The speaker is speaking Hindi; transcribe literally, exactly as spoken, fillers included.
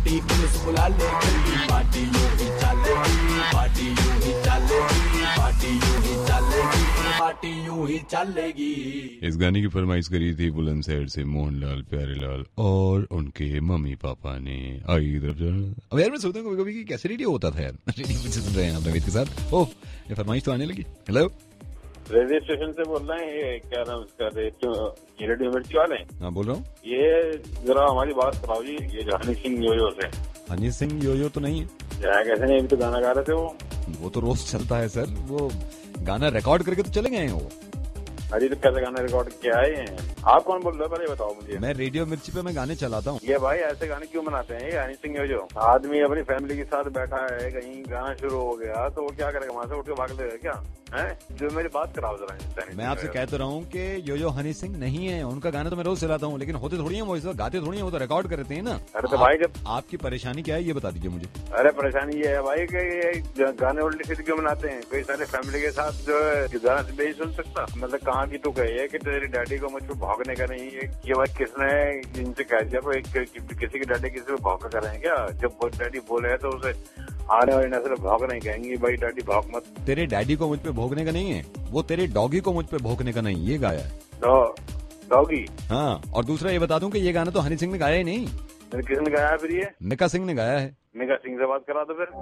पार्टी पुलिस बुला ले गली पार्टी यूं ही चलेगी, पार्टी यूं ही चलेगी, पार्टी यूं ही चलेगी, पार्टी यूं ही चलेगी। इस गाने की फरमाइश करी थी बुलंदशहर से मोहनलाल प्यारेलाल और उनके मम्मी पापा ने। आई अब यार मैं सोचता हूँ कभी कभी कि कैसे रेडियो होता था यार। रेडियो पे सुन रहे हैं आप नवीद के साथ। ओह ये फरमाइश तो आने लगी। हेलो रेडियो स्टेशन से बोल रहे हैं, ये क्या नाम इसका, रेडियो रेडियो मिर्ची वाले। हाँ बोल रहा हूँ। ये जरा हमारी बात कराओ जी, ये जो हनी सिंह योयो से। हनी सिंह योयो तो नहीं है क्या कैसे नहीं, अभी तो गाना गा रहे थे वो। वो तो रोज चलता है सर, वो गाना रिकॉर्ड करके तो चले गए हैं वो। अरे तो कैसे गाना रिकॉर्ड किया है? आप कौन बोल रहे हो पहले बताओ मुझे। मैं रेडियो मिर्ची पे मैं गाने चलाता हूँ। ये भाई ऐसे गाने क्यों बनाते हैं ये हनी सिंह योयो? आदमी अपनी फैमिली के साथ बैठा है, कहीं गाना शुरू हो गया तो वो क्या करेगा, वहां से उठ के भाग लेगा क्या है? जो मेरी बात कराओ जरा। मैं आपसे कह तो रहा हूँ कि योयो हनी सिंह नहीं है, उनका गाना तो मैं रोज चलाता हूँ, लेकिन होते थोड़ी है वो, इस वक्त गाते थोड़ी है वो, तो रिकॉर्ड करते हैं ना। अरे तो भाई जब आपकी परेशानी क्या है ये बता दीजिए मुझे। अरे परेशानी ये है भाई कि ये गाने उल्टे सीधे क्यों बनाते हैं? कोई सारे फैमिली के साथ जो है गाना नहीं सुन सकता? मतलब कहाँ की तो कही कि तेरी डैडी को मुझ पर भौंकने का नहीं है। ये भाई किसने इनसे कह दिया? कोई किसी की डैडी किसी को भौंका कर रहे हैं क्या? जब डैडी बोले है तो उसे आने वाली नस्ल भौंक नहीं कहेंगी, भाई डैडी भौंक मत। तेरे डैडी को मुझ पे भौंकने का नहीं है, वो तेरे डॉगी को मुझ पे भौंकने का नहीं, ये गाया है डॉगी। हाँ, और दूसरा ये बता दूं कि ये गाना तो हनी सिंह ने गाया ही नहीं। किसने गाया है फिर? ये मिका सिंह ने गाया है। मिका सिंह से बात करा दो फिर।